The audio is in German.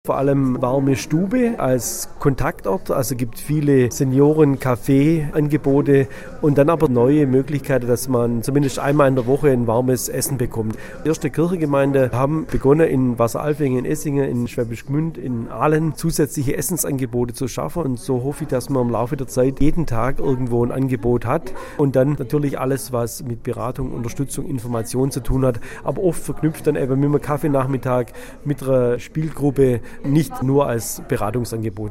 Vor allem warme Stube als Kontaktort, also gibt viele Senioren-Café-Angebote und dann aber neue Möglichkeiten, dass man zumindest einmal in der Woche ein warmes Essen bekommt. Die erste Kirchengemeinde haben begonnen, in Wasseralfingen, in Essingen, in Schwäbisch Gmünd, in Aalen zusätzliche Essensangebote zu schaffen und so hoffe ich, dass man im Laufe der Zeit jeden Tag irgendwo ein Angebot hat und dann natürlich alles, was mit Beratung, Unterstützung, Information zu tun hat, aber oft verknüpft dann eben mit einem Kaffeenachmittag, mit einer Spielgruppe, nicht nur als Beratungsangebot.